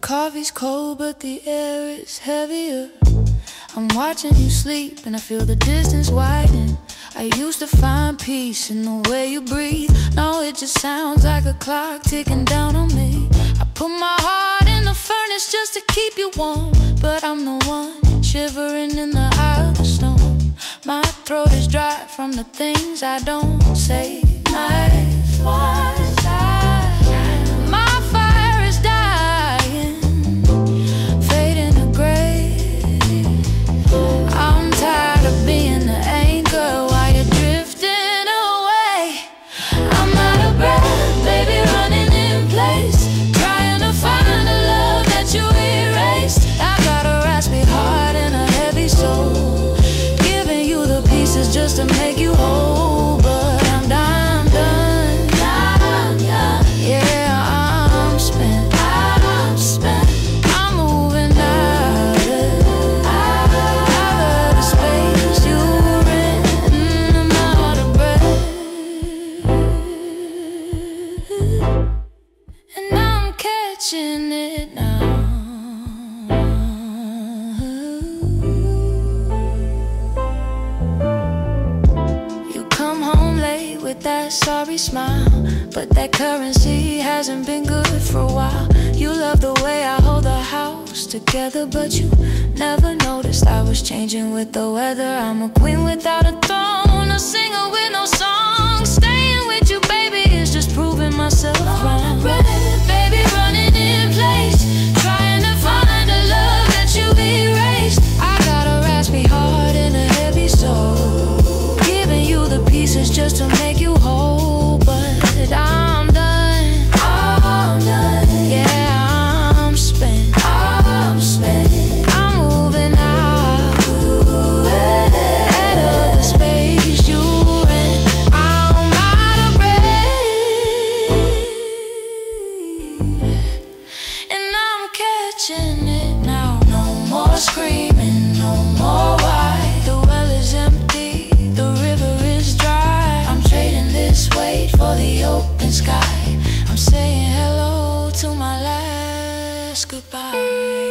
coffee's cold, but the air is heavier. I'm watching you sleep and I feel the distance widen. I used to find peace in the way you breathe. Now it just sounds like a clock ticking down on me. I put my heart in the furnace just to keep you warm, but I'm the one shivering in the eye of the storm. My throat is dry from the things I don't say. My one's dying. My fire is dying, fading to gray. I'm tired of being the anchor while you're drifting away. I'm out of breath, baby, running in place, trying to find a love that you erased. I got a raspy heart and a heavy soul, giving you the pieces just to make you whole. But I'm done. It now. You come home late with that sorry smile, but that currency hasn't been good for a while. You love the way I hold the house together, but you never noticed I was changing with the weather. I'm a queen without a throne, a singer with no song. Staying with you, baby, is just proving myself wrong. Baby, running in place, trying to find a love that you erased. I got a raspy heart and a heavy soul, giving you the pieces just to make you whole. But I'm done. I'm done. Yeah, I'm spent. I'm spent. I'm moving out of the space you're in. I'm out of breath, and I'm catching it now. No more screaming, no more why. The well is empty, the river is dry. I'm trading this weight for the open sky. I'm saying hello to my last goodbye.